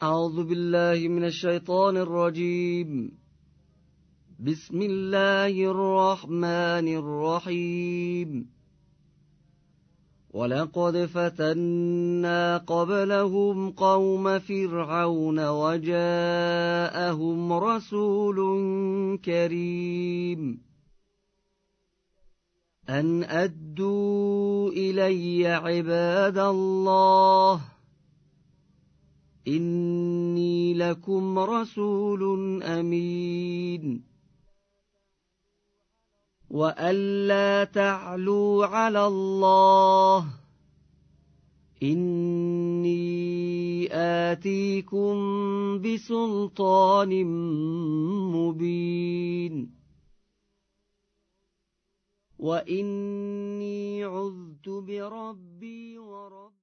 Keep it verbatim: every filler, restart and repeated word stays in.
أعوذ بالله من الشيطان الرجيم. بسم الله الرحمن الرحيم. ولقد فتنا قبلهم قوم فرعون وجاءهم رسول كريم أن أدوا إلي عباد الله إني لكم رسول أمين وألا تعلوا على الله إني آتيكم بسلطان مبين وإني عذت بربي ورب